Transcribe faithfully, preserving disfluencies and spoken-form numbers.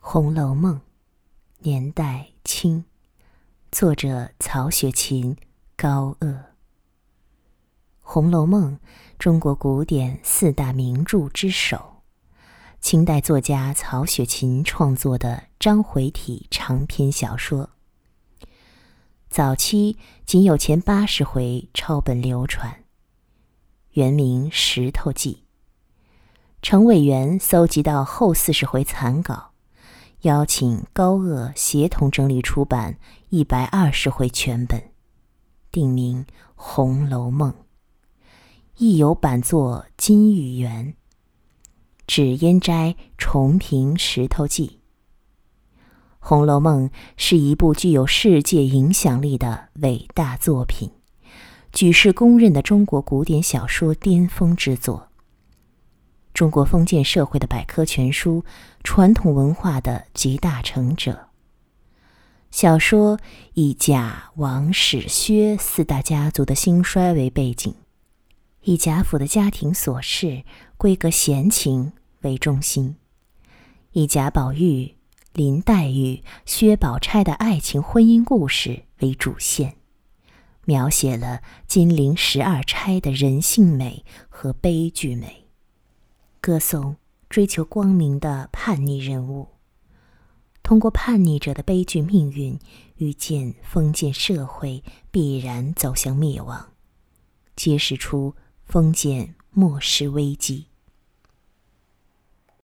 红楼梦》，年代清，作者曹雪芹、高鹗。《红楼梦》，中国古典四大名著之首，清代作家曹雪芹创作的章回体长篇小说。早期仅有前八十回抄本流传，原名《石头记》。程伟元搜集到后四十回残稿，邀请高鹗协同整理出版一百二十回全本，定名《红楼梦》。亦有版作《金玉缘》，指烟斋重评《石头记》。《红楼梦》是一部具有世界影响力的伟大作品，举世公认的中国古典小说巅峰之作。中国封建社会的百科全书，传统文化的集大成者。小说以贾、王、史、薛四大家族的兴衰为背景，以贾府的家庭琐事、闺阁闲情为中心，以贾宝玉、林黛玉、薛宝钗的爱情婚姻故事为主线，描写了金陵十二钗的人性美和悲剧美，歌颂追求光明的叛逆人物，通过叛逆者的悲剧命运，预见封建社会必然走向灭亡，揭示出封建末世危机。